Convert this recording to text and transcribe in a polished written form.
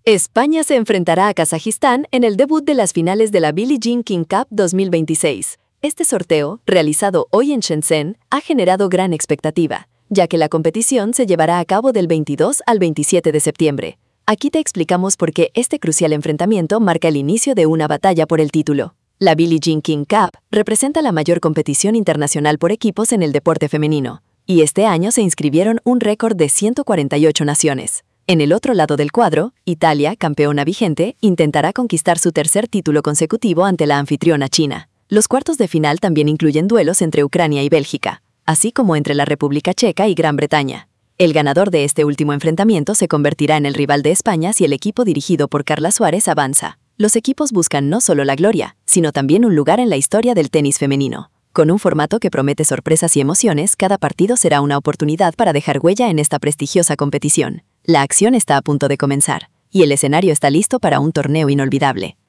España se enfrentará a Kazajistán en el debut de las finales de la Billie Jean King Cup 2026. Este sorteo, realizado hoy en Shenzhen, ha generado gran expectativa, ya que la competición se llevará a cabo del 22 al 27 de septiembre. Aquí te explicamos por qué este crucial enfrentamiento marca el inicio de una batalla por el título. La Billie Jean King Cup representa la mayor competición internacional por equipos en el deporte femenino, y este año se inscribieron un récord de 148 naciones. En el otro lado del cuadro, Italia, campeona vigente, intentará conquistar su tercer título consecutivo ante la anfitriona China. Los cuartos de final también incluyen duelos entre Ucrania y Bélgica, así como entre la República Checa y Gran Bretaña. El ganador de este último enfrentamiento se convertirá en el rival de España si el equipo dirigido por Carla Suárez avanza. Los equipos buscan no solo la gloria, sino también un lugar en la historia del tenis femenino. Con un formato que promete sorpresas y emociones, cada partido será una oportunidad para dejar huella en esta prestigiosa competición. La acción está a punto de comenzar, y el escenario está listo para un torneo inolvidable.